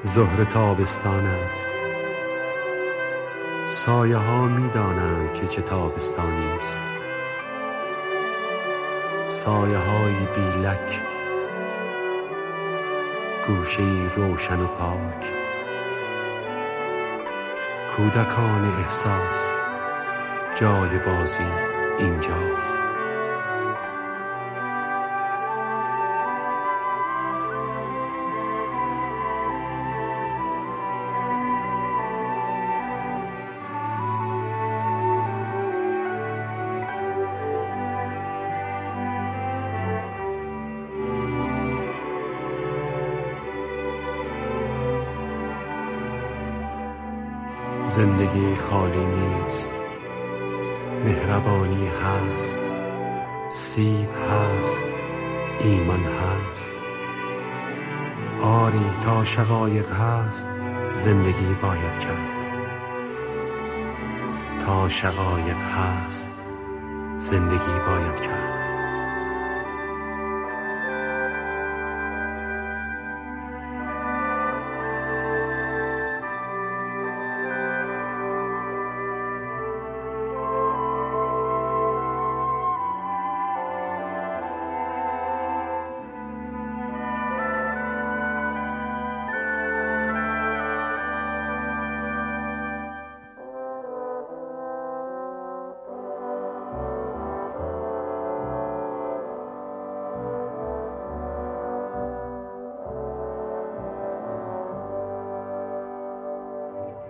ظهر تابستان است. سایه ها می دانند که چه تابستانی است. سایه های بی لک، گوشه‌ای روشن و پاک، کودکان احساس، جای بازی اینجاست. زندگی خالی نیست، مهربانی هست، سیب هست، ایمان هست. آری تا شقایق هست زندگی باید کرد. تا شقایق هست زندگی باید کرد.